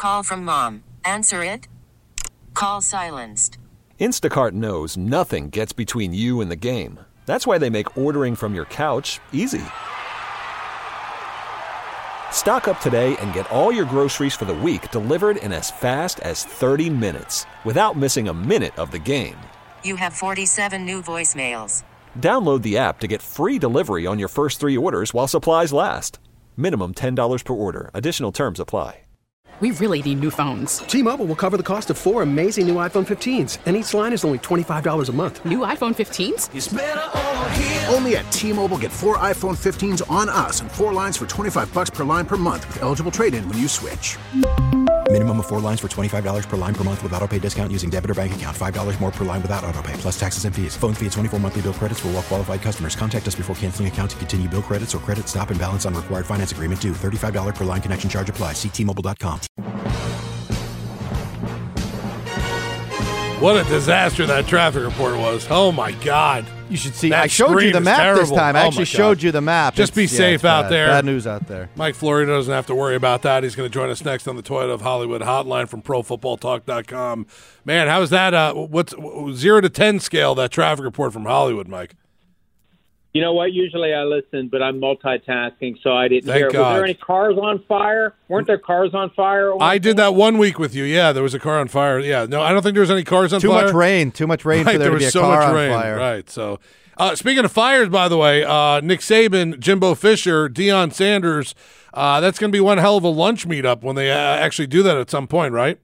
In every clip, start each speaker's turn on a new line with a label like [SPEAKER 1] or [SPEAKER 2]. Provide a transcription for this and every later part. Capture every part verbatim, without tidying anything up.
[SPEAKER 1] Call from mom. Answer it. Call silenced.
[SPEAKER 2] Instacart knows nothing gets between you and the game. That's why they make ordering from your couch easy. Stock up today and get all your groceries for the week delivered in as fast as thirty minutes without missing a minute of the game.
[SPEAKER 1] You have forty-seven new voicemails.
[SPEAKER 2] Download the app to get free delivery on your first three orders while supplies last. Minimum ten dollars per order. Additional terms apply.
[SPEAKER 3] We really need new phones.
[SPEAKER 4] T-Mobile will cover the cost of four amazing new iPhone fifteens, and each line is only twenty-five dollars a month.
[SPEAKER 3] New iPhone fifteens?
[SPEAKER 5] It's better over here. Only at T-Mobile, get four iPhone fifteens on us and four lines for twenty-five bucks per line per month with eligible trade-in when you switch.
[SPEAKER 6] Minimum of four lines for twenty-five dollars per line per month with autopay discount using debit or bank account. five dollars more per line without autopay, plus taxes and fees. Phone fee at twenty-four monthly bill credits for well-qualified customers. Contact us before canceling account to continue bill credits or credit stop and balance on required finance agreement due. thirty-five dollars per line connection charge applies. See T Mobile dot com.
[SPEAKER 7] What a disaster that traffic report was. Oh, my God.
[SPEAKER 8] You should see.
[SPEAKER 7] That
[SPEAKER 8] I showed you the map
[SPEAKER 7] terrible.
[SPEAKER 8] this time. I
[SPEAKER 7] Oh,
[SPEAKER 8] actually
[SPEAKER 7] my
[SPEAKER 8] showed
[SPEAKER 7] God.
[SPEAKER 8] you the map.
[SPEAKER 7] Just
[SPEAKER 8] It's,
[SPEAKER 7] be
[SPEAKER 8] yeah,
[SPEAKER 7] safe
[SPEAKER 8] it's
[SPEAKER 7] out
[SPEAKER 8] bad.
[SPEAKER 7] there.
[SPEAKER 8] Bad news out there.
[SPEAKER 7] Mike Florida doesn't have to worry about that. He's going to join us next on the Toyota of Hollywood hotline from pro football talk dot com. Man, how's that? Uh, what's zero to ten scale, that traffic report from Hollywood, Mike?
[SPEAKER 9] You know what? Usually I listen, but I'm multitasking, so I didn't
[SPEAKER 7] Thank
[SPEAKER 9] hear.
[SPEAKER 7] God.
[SPEAKER 9] Was there any cars on fire? Weren't there cars on fire?
[SPEAKER 7] I did that one week with you. Yeah, there was a car on fire. Yeah, no, I don't think there was any cars on
[SPEAKER 8] Too
[SPEAKER 7] fire.
[SPEAKER 8] much rain. Too much rain
[SPEAKER 7] Right,
[SPEAKER 8] for there, to
[SPEAKER 7] was
[SPEAKER 8] be a
[SPEAKER 7] so
[SPEAKER 8] car
[SPEAKER 7] much
[SPEAKER 8] on
[SPEAKER 7] rain.
[SPEAKER 8] fire.
[SPEAKER 7] Right. So, uh, speaking of fires, by the way, uh, Nick Saban, Jimbo Fisher, Deion Sanders. Uh, that's going to be one hell of a lunch meetup when they uh, actually do that at some point, right?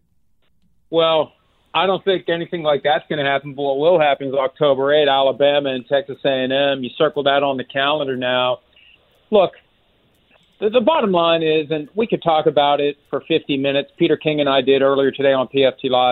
[SPEAKER 9] Well, I don't think anything like that's going to happen, but what will happen is October eighth, Alabama and Texas A and M. You circle that on the calendar now. Look, the, the bottom line is, and we could talk about it for fifty minutes, Peter King and I did earlier today on P F T Live.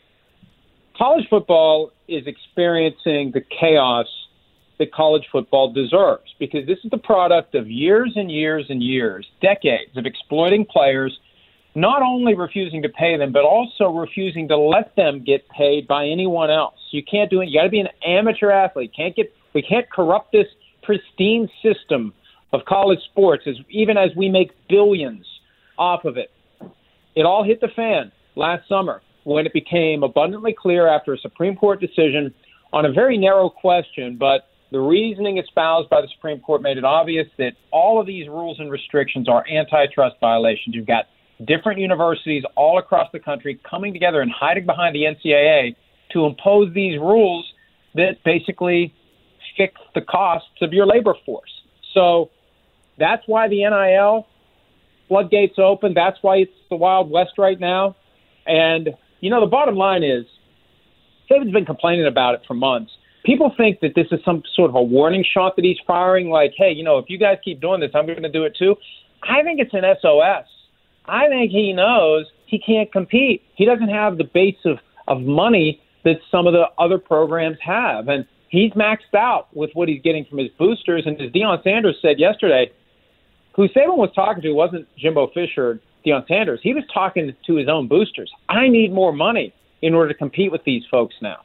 [SPEAKER 9] College football is experiencing the chaos that college football deserves because this is the product of years and years and years, decades of exploiting players, not only refusing to pay them, but also refusing to let them get paid by anyone else. You can't do it. You got to be an amateur athlete. Can't get. We can't corrupt this pristine system of college sports, as even as we make billions off of it. It all hit the fan last summer when it became abundantly clear after a Supreme Court decision on a very narrow question, but the reasoning espoused by the Supreme Court made it obvious that all of these rules and restrictions are antitrust violations. You've got different universities all across the country coming together and hiding behind the N C double A to impose these rules that basically fix the costs of your labor force. So that's why the N I L floodgates open. That's why it's the Wild West right now. And, you know, the bottom line is, Saban's been complaining about it for months. People think that this is some sort of a warning shot that he's firing, like, hey, you know, if you guys keep doing this, I'm going to do it too. I think it's an S O S. I think he knows he can't compete. He doesn't have the base of, of money that some of the other programs have. And he's maxed out with what he's getting from his boosters. And as Deion Sanders said yesterday, who Saban was talking to wasn't Jimbo Fisher or Deion Sanders. He was talking to his own boosters. I need more money in order to compete with these folks now.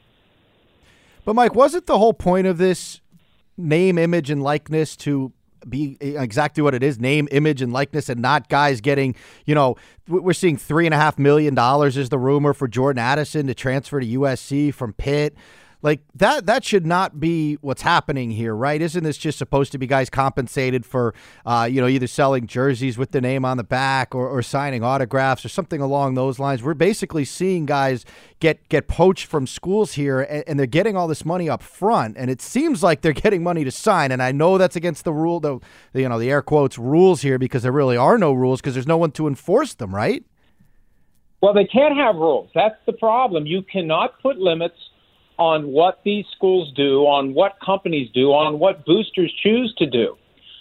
[SPEAKER 8] But, Mike, wasn't the whole point of this name, image, and likeness to be exactly what it is, name, image, and likeness, and not guys getting, you know, we're seeing three and a half million dollars is the rumor for Jordan Addison to transfer to U S C from Pitt. Like that, that should not be what's happening here, right? Isn't this just supposed to be guys compensated for, uh, you know, either selling jerseys with the name on the back or, or signing autographs or something along those lines? We're basically seeing guys get, get poached from schools here, and, and they're getting all this money up front, and it seems like they're getting money to sign. And I know that's against the rule, the, you know, the air quotes rules here, because there really are no rules because there's no one to enforce them, right?
[SPEAKER 9] Well, they can't have rules. That's the problem. You cannot put limits on what these schools do, on what companies do, on what boosters choose to do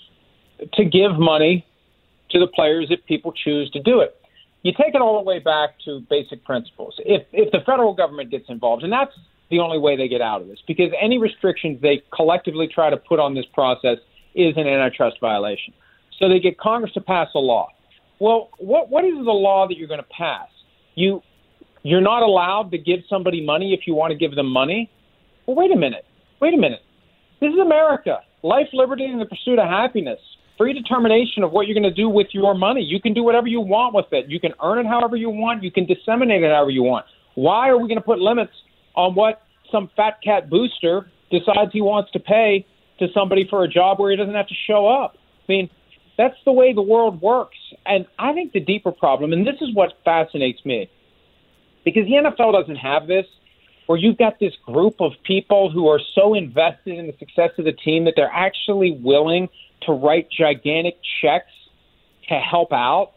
[SPEAKER 9] to give money to the players if people choose to do it. You take it all the way back to basic principles. If if the federal government gets involved, and that's the only way they get out of this, because any restrictions they collectively try to put on this process is an antitrust violation. So they get Congress to pass a law. Well, what what is the law that you're going to pass? You You're not allowed to give somebody money if you want to give them money? Well, wait a minute. Wait a minute. This is America. Life, liberty, and the pursuit of happiness. free determination of what you're going to do with your money. You can do whatever you want with it. You can earn it however you want. You can disseminate it however you want. Why are we going to put limits on what some fat cat booster decides he wants to pay to somebody for a job where he doesn't have to show up? I mean, that's the way the world works. And I think the deeper problem, and this is what fascinates me, because the N F L doesn't have this, where you've got this group of people who are so invested in the success of the team that they're actually willing to write gigantic checks to help out.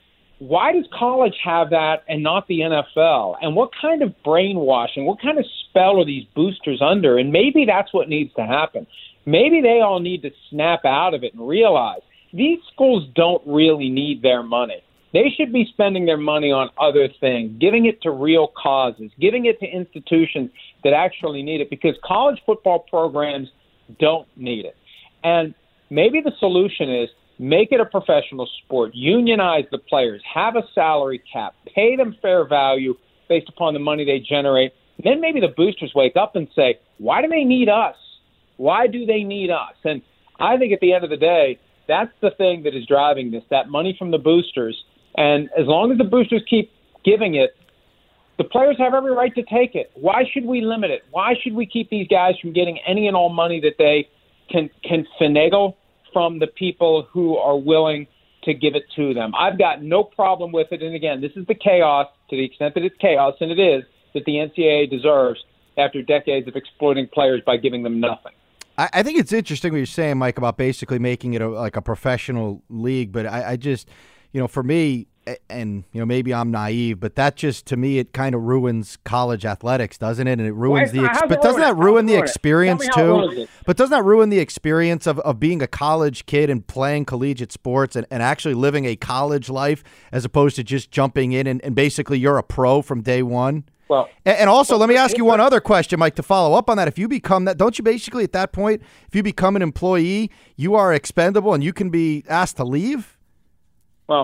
[SPEAKER 9] Why does college have that and not the N F L? And what kind of brainwashing, what kind of spell are these boosters under? And maybe that's what needs to happen. Maybe they all need to snap out of it and realize these schools don't really need their money. They should be spending their money on other things, giving it to real causes, giving it to institutions that actually need it, because college football programs don't need it. And maybe the solution is make it a professional sport, unionize the players, have a salary cap, pay them fair value based upon the money they generate. Then maybe the boosters wake up and say, why do they need us? Why do they need us? And I think at the end of the day, that's the thing that is driving this, that money from the boosters. And as long as the boosters keep giving it, the players have every right to take it. Why should we limit it? Why should we keep these guys from getting any and all money that they can can finagle from the people who are willing to give it to them? I've got no problem with it. And again, this is the chaos, to the extent that it's chaos, and it is, that the N C double A deserves after decades of exploiting players by giving them nothing.
[SPEAKER 8] I think it's interesting what you're saying, Mike, about basically making it a, like a professional league. But I, I just, you know, for me, and, you know, maybe I'm naive, but that just, to me, it kind of ruins college athletics, doesn't it? And it ruins
[SPEAKER 9] Why,
[SPEAKER 8] the, ex-
[SPEAKER 9] but
[SPEAKER 8] but doesn't that ruin the experience too?
[SPEAKER 9] It.
[SPEAKER 8] But doesn't that ruin the experience of, of being a college kid and playing collegiate sports and, and actually living a college life as opposed to just jumping in and, and basically you're a pro from day one?
[SPEAKER 9] Well,
[SPEAKER 8] and, and also, let me ask you one other question, Mike, to follow up on that. If you become that, don't you basically at that point, if you become an employee, you are expendable and you can be asked to leave?
[SPEAKER 9] Well,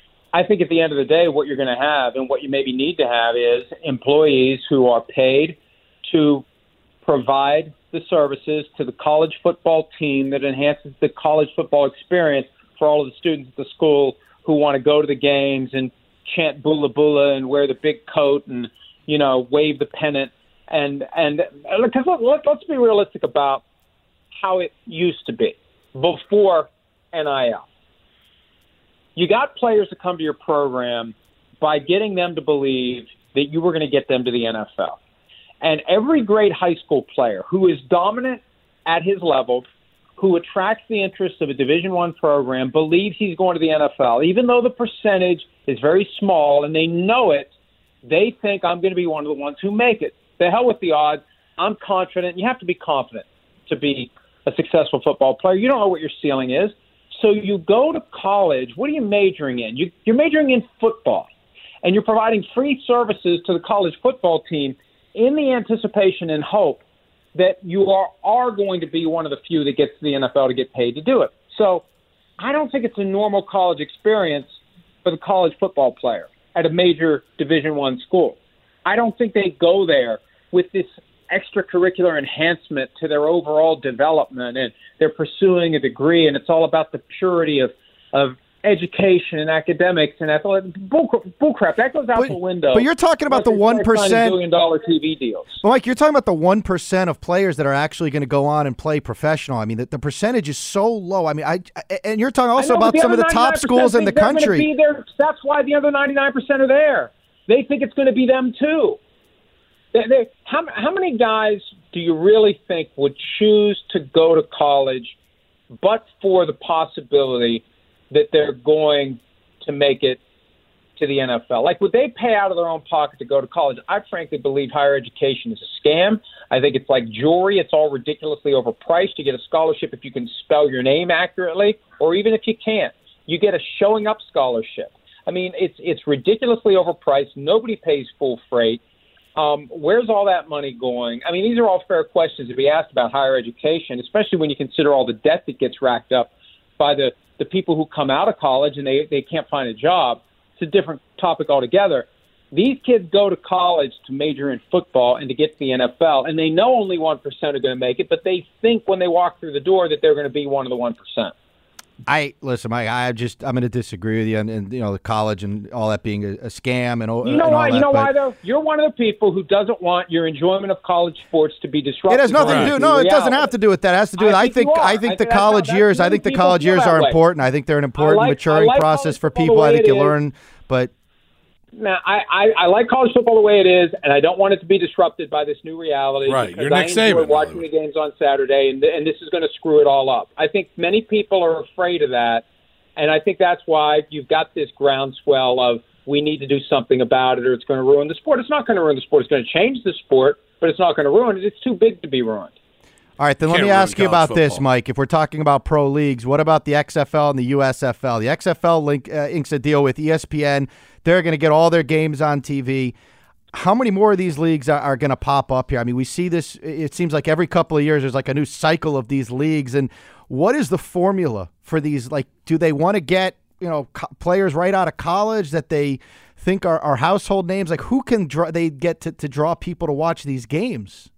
[SPEAKER 9] I think at the end of the day, what you're going to have and what you maybe need to have is employees who are paid to provide the services to the college football team that enhances the college football experience for all of the students at the school who want to go to the games and chant bula bula and wear the big coat and, you know, wave the pennant. And, and because let, let's be realistic about how it used to be before N I L. You got players to come to your program by getting them to believe that you were going to get them to the N F L. And every great high school player who is dominant at his level, who attracts the interest of a Division I program, believes he's going to the N F L. Even though the percentage is very small and they know it, they think I'm going to be one of the ones who make it. The hell with the odds. I'm confident. You have to be confident to be a successful football player. You don't know what your ceiling is. So you go to college. What are you majoring in? You, you're majoring in football, and you're providing free services to the college football team in the anticipation and hope that you are, are going to be one of the few that gets to the N F L to get paid to do it. So I don't think it's a normal college experience for the college football player at a major Division I school. I don't think they go there with this extracurricular enhancement to their overall development, and they're pursuing a degree, and it's all about the purity of, of education and academics and athletics. Bull, bull crap. That goes out
[SPEAKER 8] but,
[SPEAKER 9] the window.
[SPEAKER 8] But you're talking about the one percent
[SPEAKER 9] billion dollar T V deals.
[SPEAKER 8] Well, Mike, you're talking about the one percent of players that are actually going to go on and play professional. I mean, the, the percentage is so low. I mean, I, I and you're talking also
[SPEAKER 9] know,
[SPEAKER 8] about some of the top schools in the country.
[SPEAKER 9] Be there. That's why the other ninety-nine percent are there. They think it's going to be them too. They, they, how, how many guys do you really think would choose to go to college but for the possibility that they're going to make it to the N F L? Like, would they pay out of their own pocket to go to college? I frankly believe higher education is a scam. I think it's like jewelry. It's all ridiculously overpriced. You get a scholarship if you can spell your name accurately, or even if you can't. You get a showing up scholarship. I mean, it's it's ridiculously overpriced. Nobody pays full freight. Um, where's all that money going? I mean, these are all fair questions to be asked about higher education, especially when you consider all the debt that gets racked up by the, the people who come out of college and they, they can't find a job. It's a different topic altogether. These kids go to college to major in football and to get to the N F L, and they know only one percent are going to make it, but they think when they walk through the door that they're going to be one of the one percent.
[SPEAKER 8] I listen, Mike. I just I'm going to disagree with you, and, and you know the college and all that being a, a scam and all.
[SPEAKER 9] You know
[SPEAKER 8] and all
[SPEAKER 9] why?
[SPEAKER 8] that,
[SPEAKER 9] you know
[SPEAKER 8] but
[SPEAKER 9] why though? You're one of the people who doesn't want your enjoyment of college sports to be disrupted.
[SPEAKER 8] It has nothing to do. No, it doesn't have to do with that. It has to do with.
[SPEAKER 9] I
[SPEAKER 8] I
[SPEAKER 9] think
[SPEAKER 8] think.
[SPEAKER 9] you are.
[SPEAKER 8] I
[SPEAKER 9] I
[SPEAKER 8] think
[SPEAKER 9] think
[SPEAKER 8] the
[SPEAKER 9] that's
[SPEAKER 8] college
[SPEAKER 9] how-
[SPEAKER 8] years.
[SPEAKER 9] that's
[SPEAKER 8] I think the
[SPEAKER 9] people
[SPEAKER 8] college
[SPEAKER 9] feel
[SPEAKER 8] years
[SPEAKER 9] that
[SPEAKER 8] are
[SPEAKER 9] way.
[SPEAKER 8] important. I think they're an important
[SPEAKER 9] like-
[SPEAKER 8] maturing
[SPEAKER 9] I like
[SPEAKER 8] process
[SPEAKER 9] college
[SPEAKER 8] for
[SPEAKER 9] football
[SPEAKER 8] people.
[SPEAKER 9] the
[SPEAKER 8] I
[SPEAKER 9] way
[SPEAKER 8] think
[SPEAKER 9] it
[SPEAKER 8] you
[SPEAKER 9] is.
[SPEAKER 8] learn, but.
[SPEAKER 9] Now, I, I, I like college football the way it is, and I don't want it to be disrupted by this new reality.
[SPEAKER 7] Right.
[SPEAKER 9] Because
[SPEAKER 7] You're
[SPEAKER 9] I
[SPEAKER 7] Nick
[SPEAKER 9] enjoy
[SPEAKER 7] Saban,
[SPEAKER 9] watching
[SPEAKER 7] Hollywood.
[SPEAKER 9] the games on Saturday, and, and this is going to screw it all up. I think many people are afraid of that, and I think that's why you've got this groundswell of we need to do something about it or it's going to ruin the sport. It's not going to ruin the sport. It's going to change the sport, but it's not going to ruin it. It's too big to be ruined.
[SPEAKER 8] All right, then let
[SPEAKER 7] Can't
[SPEAKER 8] me
[SPEAKER 7] ruin
[SPEAKER 8] ask you
[SPEAKER 7] college
[SPEAKER 8] about this,
[SPEAKER 7] football.
[SPEAKER 8] Mike. If we're talking about pro leagues, what about the X F L and the U S F L? The X F L link, uh, inks a deal with E S P N. They're going to get all their games on T V. How many more of these leagues are, are going to pop up here? I mean, we see this. It seems like every couple of years there's like a new cycle of these leagues. And what is the formula for these? Like, do they want to get, you know, co- players right out of college that they think are, are household names? Like, who can draw, they get to, to draw people to watch these games?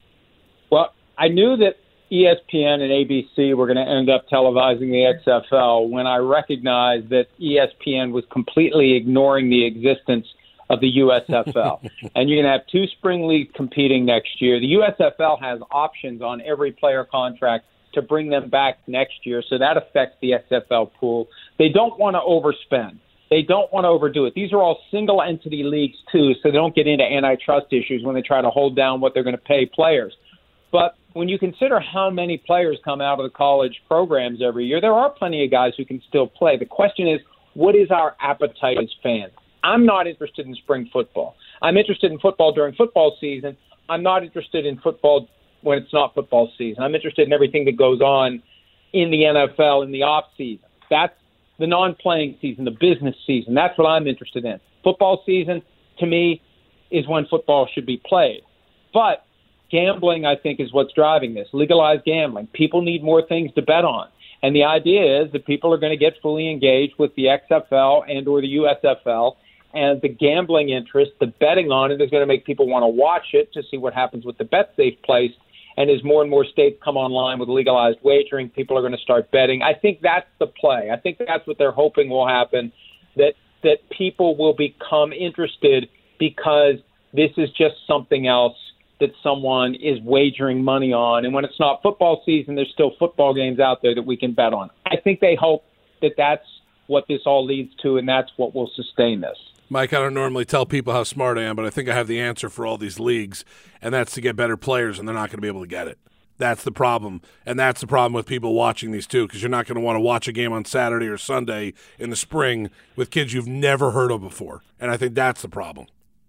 [SPEAKER 9] Well, I knew that E S P N and A B C were going to end up televising the X F L when I recognized that E S P N was completely ignoring the existence of the U S F L. And you're going to have two spring leagues competing next year. The U S F L has options on every player contract to bring them back next year, so that affects the X F L pool. They don't want to overspend. They don't want to overdo it. These are all single-entity leagues, too, so they don't get into antitrust issues when they try to hold down what they're going to pay players. But when you consider how many players come out of the college programs every year, there are plenty of guys who can still play. The question is, what is our appetite as fans? I'm not interested in spring football. I'm interested in football during football season. I'm not interested in football when it's not football season. I'm interested in everything that goes on in the N F L in the off season. That's the non-playing season, the business season. That's what I'm interested in. Football season, to me, is when football should be played. But gambling, I think, is what's driving this. Legalized gambling. People need more things to bet on. And the idea is that people are going to get fully engaged with the X F L and or the U S F L, and the gambling interest, the betting on it, is going to make people want to watch it to see what happens with the bets they've placed. And as more and more states come online with legalized wagering, people are going to start betting. I think that's the play. I think that's what they're hoping will happen, that that people will become interested because this is just something else that someone is wagering money on. And when it's not football season, there's still football games out there that we can bet on. I think they hope that that's what this all leads to, and that's what will sustain this.
[SPEAKER 7] Mike, I don't normally tell people how smart I am, but I think I have the answer for all these leagues, and that's to get better players, and they're not going to be able to get it. That's the problem, and that's the problem with people watching these too, because you're not going to want to watch a game on Saturday or Sunday in the spring with kids you've never heard of before, and I think that's the problem.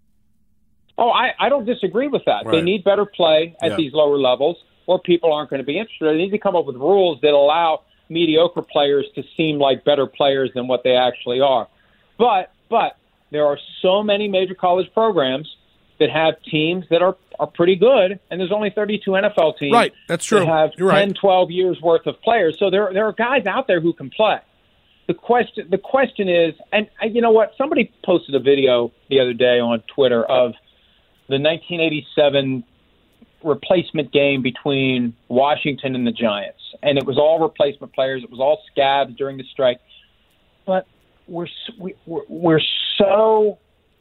[SPEAKER 9] Oh, I, I don't disagree with that.
[SPEAKER 7] Right.
[SPEAKER 9] They need better play at
[SPEAKER 7] Yeah.
[SPEAKER 9] these lower levels, or people aren't going to be interested. They need to come up with rules that allow mediocre players to seem like better players than what they actually are. But but there are so many major college programs that have teams that are, are pretty good, and there's only thirty-two N F L teams
[SPEAKER 7] Right, that's true.
[SPEAKER 9] that have
[SPEAKER 7] You're
[SPEAKER 9] ten,
[SPEAKER 7] right.
[SPEAKER 9] twelve years worth of players. So there there are guys out there who can play. The question the question is, and uh, you know what? Somebody posted a video the other day on Twitter of the nineteen eighty-seven replacement game between Washington and the Giants, and it was all replacement players. It was all scabs during the strike. But we're we, we're, we're so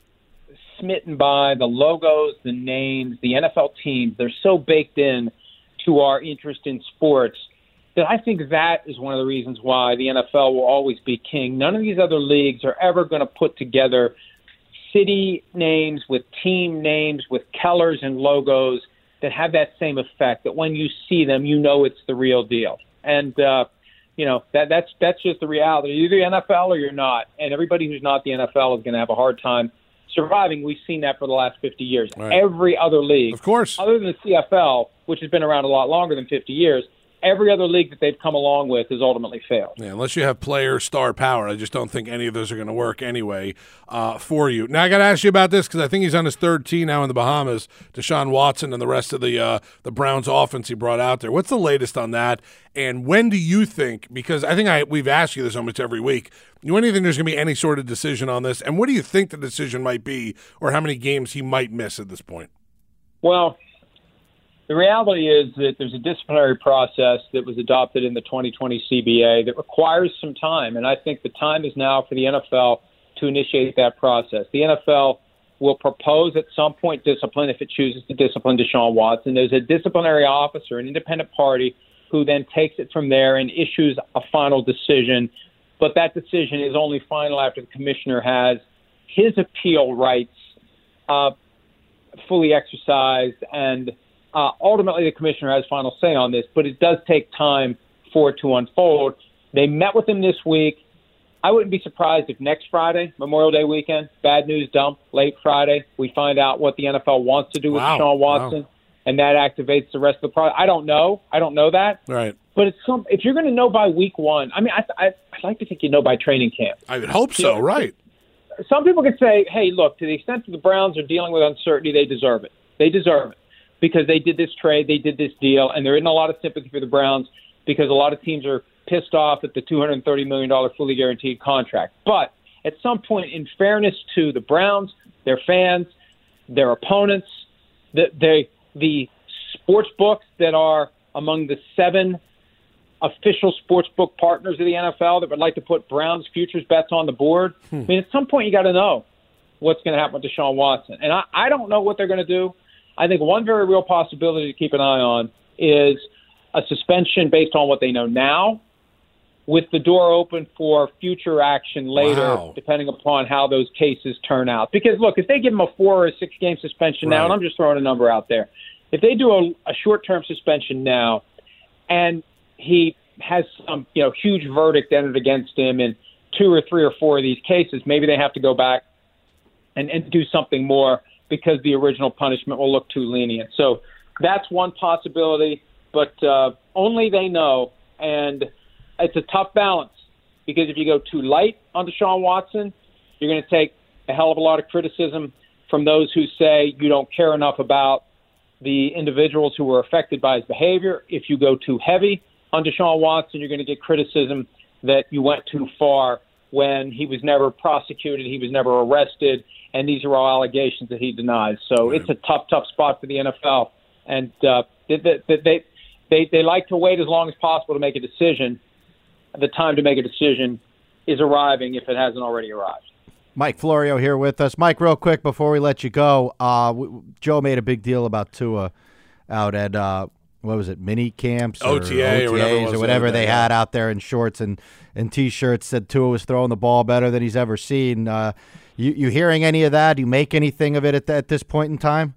[SPEAKER 9] smitten by the logos, the names, the N F L teams. They're so baked in to our interest in sports that I think that is one of the reasons why the N F L will always be king. None of these other leagues are ever going to put together city names with team names with colors and logos that have that same effect, that when you see them, you know it's the real deal. And, uh, you know, that that's that's just the reality. You're either the N F L or you're not. And everybody who's not the N F L is going to have a hard time surviving. We've seen that for the last fifty years.
[SPEAKER 7] Right.
[SPEAKER 9] Every other league,
[SPEAKER 7] Of course.
[SPEAKER 9] other than the C F L, which has been around a lot longer than fifty years, every other league that they've come along with has ultimately failed.
[SPEAKER 7] Yeah, unless you have player star power, I just don't think any of those are going to work anyway uh, for you. Now, I got to ask you about this because I think he's on his third tee now in the Bahamas, Deshaun Watson and the rest of the uh, the Browns offense he brought out there. What's the latest on that? And when do you think, because I think I we've asked you this almost every week, when do you think there's going to be any sort of decision on this? And what do you think the decision might be, or how many games he might miss at this point?
[SPEAKER 9] Well, The reality is that there's a disciplinary process that was adopted in the twenty twenty C B A that requires some time, and I think the time is now for the N F L to initiate that process. The N F L will propose at some point discipline if it chooses to discipline Deshaun Watson. There's a disciplinary officer, an independent party, who then takes it from there and issues a final decision. But that decision is only final after the commissioner has his appeal rights uh, fully exercised, and uh, ultimately the commissioner has final say on this. But it does take time for it to unfold. They met with him this week. I wouldn't be surprised if next Friday, Memorial Day weekend, bad news dump, late Friday, we find out what the N F L wants to do with
[SPEAKER 7] wow.
[SPEAKER 9] Deshaun Watson, wow. and that activates the rest of the process. I don't know. I don't know that.
[SPEAKER 7] Right.
[SPEAKER 9] But it's some, if you're going to know by week one, I mean, I, I, I'd like to think you know by training camp.
[SPEAKER 7] I would hope so,
[SPEAKER 9] you know,
[SPEAKER 7] right.
[SPEAKER 9] Some people could say, hey, look, to the extent that the Browns are dealing with uncertainty, they deserve it. They deserve it because they did this trade, they did this deal, and there isn't a lot of sympathy for the Browns because a lot of teams are pissed off at the two hundred thirty million dollars fully guaranteed contract. But at some point, in fairness to the Browns, their fans, their opponents, the, they, the sports books that are among the seven official sports book partners of the N F L that would like to put Browns futures bets on the board. Hmm. I mean, at some point you got to know what's going to happen with Deshaun Watson. And I, I don't know what they're going to do. I think one very real possibility to keep an eye on is a suspension based on what they know now, with the door open for future action later,
[SPEAKER 7] wow.
[SPEAKER 9] depending upon how those cases turn out. Because, look, if they give him a four- or a six-game suspension
[SPEAKER 7] right.
[SPEAKER 9] now, and I'm just throwing a number out there, if they do a, a short-term suspension now and he has some, you know, huge verdict entered against him in two or three or four of these cases, maybe they have to go back and, and do something more because the original punishment will look too lenient. So that's one possibility, but uh, only they know. And it's a tough balance because if you go too light on Deshaun Watson, you're going to take a hell of a lot of criticism from those who say you don't care enough about the individuals who were affected by his behavior. If you go too heavy on Deshaun Watson, you're going to get criticism that you went too far when he was never prosecuted, he was never arrested, and these are all allegations that he denies. So right. it's a tough, tough spot for the N F L. And uh, they, they, they, they like to wait as long as possible to make a decision. The time to make a decision is arriving if it hasn't already arrived.
[SPEAKER 8] Mike Florio here with us. Mike, real quick before we let you go, uh, w- Joe made a big deal about Tua out at, uh, what was it, mini camps?
[SPEAKER 7] O T A
[SPEAKER 8] or
[SPEAKER 7] or whatever,
[SPEAKER 8] or whatever
[SPEAKER 7] there,
[SPEAKER 8] they
[SPEAKER 7] yeah.
[SPEAKER 8] had out there in shorts and, and T-shirts, said Tua was throwing the ball better than he's ever seen. Uh, you, you hearing any of that? Do you make anything of it at, the, at this point in time?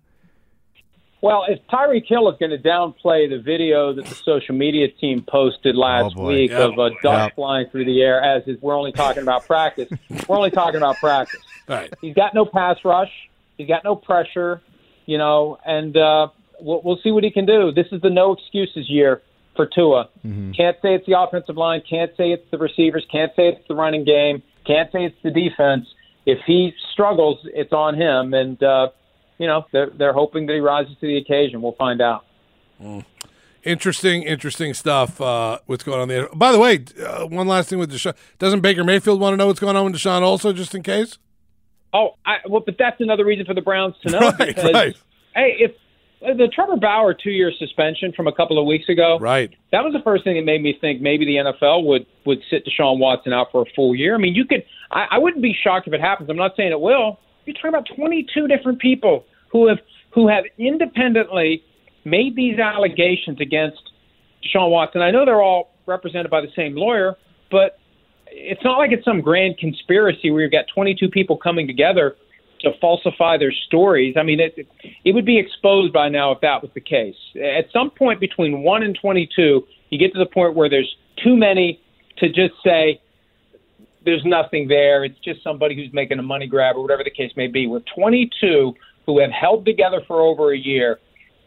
[SPEAKER 9] Well, if Tyreek Hill is going to downplay the video that the social media team posted last
[SPEAKER 8] oh
[SPEAKER 9] week
[SPEAKER 8] yep.
[SPEAKER 9] of a duck
[SPEAKER 8] yep.
[SPEAKER 9] flying through the air, as is we're only talking about practice, we're only talking about practice.
[SPEAKER 7] Right.
[SPEAKER 9] He's got no pass rush. He's got no pressure, you know, and uh, we'll, we'll see what he can do. This is the no excuses year for Tua.
[SPEAKER 8] Mm-hmm.
[SPEAKER 9] Can't say it's the offensive line. Can't say it's the receivers. Can't say it's the running game. Can't say it's the defense. If he struggles, it's on him. And, uh, you know, they're, they're hoping that he rises to the occasion. We'll find out.
[SPEAKER 7] Mm. Interesting, interesting stuff. Uh, what's going on there? By the way, uh, one last thing with Deshaun. Doesn't Baker Mayfield want to know what's going on with Deshaun also, just in case?
[SPEAKER 9] Oh, I, well, but that's another reason for the Browns to know.
[SPEAKER 7] Right,
[SPEAKER 9] because,
[SPEAKER 7] right.
[SPEAKER 9] Hey, if the Trevor Bauer two-year suspension from a couple of weeks ago,
[SPEAKER 7] right?
[SPEAKER 9] That was the first thing that made me think maybe the N F L would would sit Deshaun Watson out for a full year. I mean, you could. I, I wouldn't be shocked if it happens. I'm not saying it will. You're talking about twenty-two different people who have who have independently made these allegations against Deshaun Watson. I know they're all represented by the same lawyer, but it's not like it's some grand conspiracy where you've got twenty-two people coming together to falsify their stories. I mean, it it would be exposed by now if that was the case. At some point between one and twenty-two, you get to the point where there's too many to just say there's nothing there. It's just somebody who's making a money grab or whatever the case may be. With twenty-two who have held together for over a year,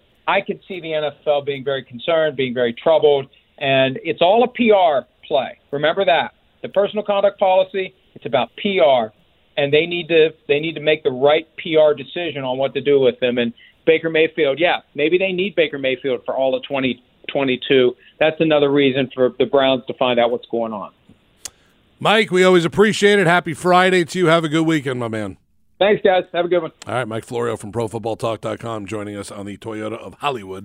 [SPEAKER 9] I could see the N F L being very concerned, being very troubled, and it's all a P R play. Remember that. The personal conduct policy, it's about P R, and they need to they need to make the right P R decision on what to do with them. And Baker Mayfield, yeah, maybe they need Baker Mayfield for all of twenty twenty-two. That's another reason for the Browns to find out what's going on.
[SPEAKER 7] Mike, we always appreciate it. Happy Friday to you. Have a good weekend, my man.
[SPEAKER 9] Thanks, guys. Have a good one.
[SPEAKER 7] All right, Mike Florio from Pro Football Talk dot com joining us on the Toyota of Hollywood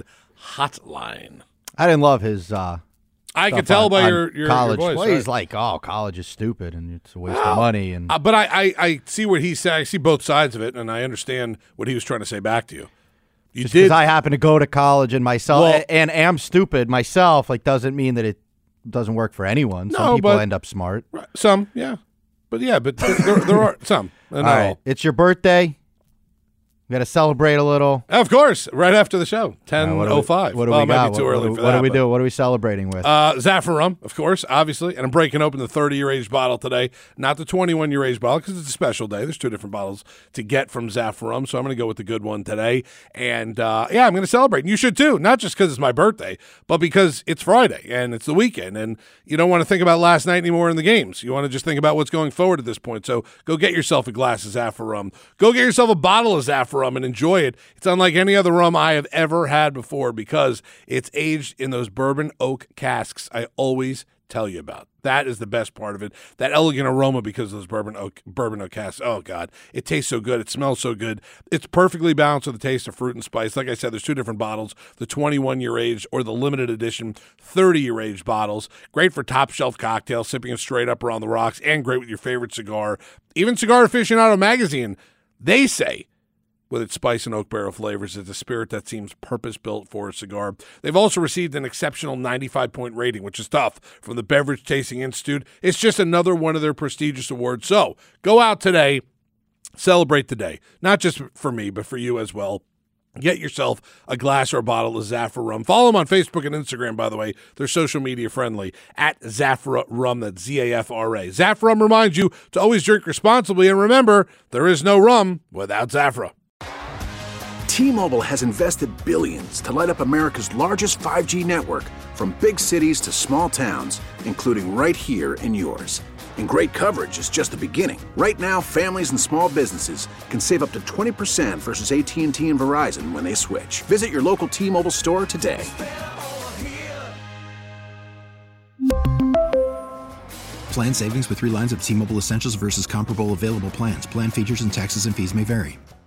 [SPEAKER 7] hotline.
[SPEAKER 8] I didn't love his. Uh,
[SPEAKER 7] I
[SPEAKER 8] stuff
[SPEAKER 7] could tell
[SPEAKER 8] on-
[SPEAKER 7] by
[SPEAKER 8] on
[SPEAKER 7] your, your
[SPEAKER 8] college.
[SPEAKER 7] your voice.
[SPEAKER 8] Well,
[SPEAKER 7] right?
[SPEAKER 8] he's like, oh, college is stupid and it's a waste of money. And
[SPEAKER 7] Uh, but I, I, I see what he's saying. I see both sides of it, and I understand what he was trying to say back to you. You
[SPEAKER 8] just
[SPEAKER 7] did.
[SPEAKER 8] because I happen to go to college and myself
[SPEAKER 7] Well-
[SPEAKER 8] and, and am stupid myself, like doesn't mean that it doesn't work for anyone. Some
[SPEAKER 7] No,
[SPEAKER 8] people
[SPEAKER 7] but-
[SPEAKER 8] end up smart.
[SPEAKER 7] Right, some, yeah, but yeah, but there, there, there are some. Not
[SPEAKER 8] All
[SPEAKER 7] all.
[SPEAKER 8] right, it's your birthday. We got to celebrate a little.
[SPEAKER 7] Of course, right after the show, ten
[SPEAKER 8] Uh, what do
[SPEAKER 7] oh
[SPEAKER 8] we-
[SPEAKER 7] five.
[SPEAKER 8] What do
[SPEAKER 7] well,
[SPEAKER 8] we
[SPEAKER 7] it might
[SPEAKER 8] got?
[SPEAKER 7] be too
[SPEAKER 8] what,
[SPEAKER 7] early
[SPEAKER 8] what,
[SPEAKER 7] for
[SPEAKER 8] what
[SPEAKER 7] that.
[SPEAKER 8] do we
[SPEAKER 7] but-
[SPEAKER 8] do? What are we celebrating with?
[SPEAKER 7] Uh, Zafra rum, of course, obviously, and I'm breaking open the thirty-year age bottle today, not the twenty-one-year age bottle because it's a special day. There's two different bottles to get from Zafra rum, so I'm going to go with the good one today. And uh, yeah, I'm going to celebrate. And you should too, not just because it's my birthday, but because it's Friday and it's the weekend, and you don't want to think about last night anymore in the games. You want to just think about what's going forward at this point. So go get yourself a glass of Zafra rum. Go get yourself a bottle of Zafra rum and enjoy it. It's unlike any other rum I have ever had before because it's aged in those bourbon oak casks I always tell you about. That is the best part of it. That elegant aroma because of those bourbon oak bourbon oak casks. Oh God, it tastes so good. It smells so good. It's perfectly balanced with the taste of fruit and spice. Like I said, there's two different bottles: the twenty-one-year aged or the limited edition thirty-year aged bottles. Great for top shelf cocktails, sipping it straight up around the rocks, and great with your favorite cigar. Even Cigar Aficionado magazine, they say, with its spice and oak barrel flavors, it's a spirit that seems purpose-built for a cigar. They've also received an exceptional ninety-five point rating, which is tough, from the Beverage Tasting Institute. It's just another one of their prestigious awards. So go out today, celebrate the day. Not just for me, but for you as well. Get yourself a glass or a bottle of Zafra rum. Follow them on Facebook and Instagram, by the way. They're social media friendly, at Zafra rum. That's Z A F R A. Zafra rum reminds you to always drink responsibly. And remember, there is no rum without Zafra.
[SPEAKER 5] T-Mobile has invested billions to light up America's largest five G network, from big cities to small towns, including right here in yours. And great coverage is just the beginning. Right now, families and small businesses can save up to twenty percent versus A T and T and Verizon when they switch. Visit your local T-Mobile store today.
[SPEAKER 6] Plan savings with three lines of T-Mobile Essentials versus comparable available plans. Plan features and taxes and fees may vary.